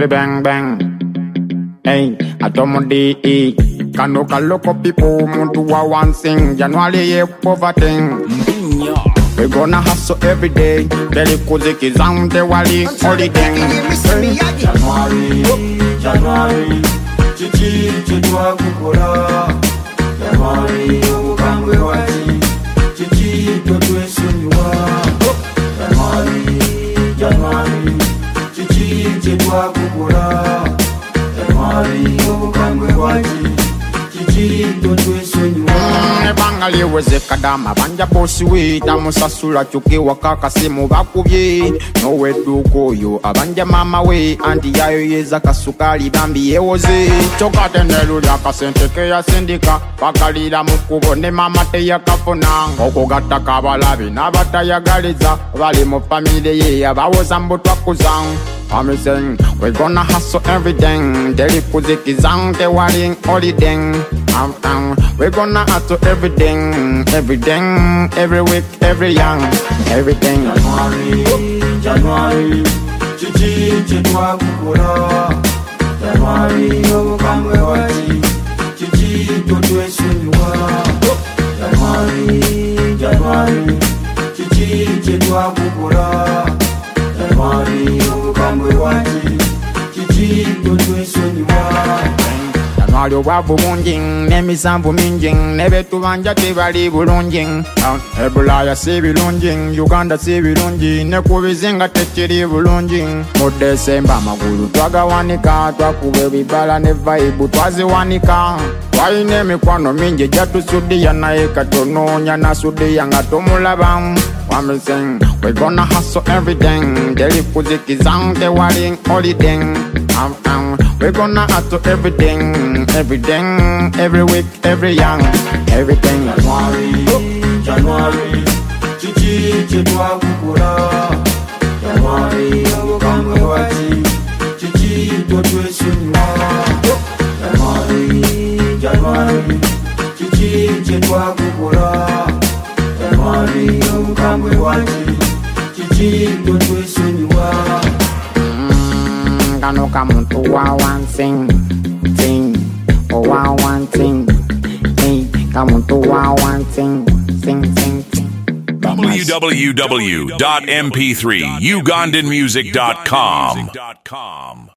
Bang bang bang. Hey, atomodi. Kano kaloko people muntu wa one thing. January ye poverty. We gonna hustle every day. Beli kuziki zante wali holiday. January, chichi chitwa kukura. January, ubukangwe wachi. Chichi totwe sunywa. January, chichi chitwa kukura. January, ubukangwe wachi. Chichi totwe sunywa. Bangali weze kadama banja bosi we tamusasula chuki wakaka simu bakubye nowe duko yo abanja mama we andi yayo yeza kasukali bambi yewoze chokate nelu ya kasente ke ya sindika bakalira mukubo ne mama te yakafuna okugata kabalabi nabatayagaliza bali mu family ye abawoza mbutwa kuzang I'm saying we're gonna hustle every day. Daily kuziki zante wali holiday. We're gonna hustle every day, every week, every young, everything. January, chichi chitwa kukura. January, ubukangwe wachi. Chichi totwe sunywa. January, chichi chitwa kukura. January, ubukangwe wachi. Chichi totwe sunywa. January wabu bungi, nemisambu mingi, nebetu banja tebali bulungi. Ebulaya si bilungi, Uganda si bilungi, nekubizinga tekiri bulungi. Mu December magulu twagawanika, twakube bibala ne vibe twaziwanika. Twaine emikwano mingi jatusudiya naye katononya nasudiya nga tomulaba. I'm saying we're gonna hustle every day. Daily kuziki zante wali holiday. We're gonna hustle every day, every week, every young, everything. January, chichi chitwa kukura. January, ubukangwe wachi. Chichi totwe sunywa. January, chichi chitwa kukura. January, ubukangwe wachi. Chichi totwe sunywa. Kano kamuntu wa one thing, wa one thing, kamuntu wa one thing, www.mp3ugandanmusic.com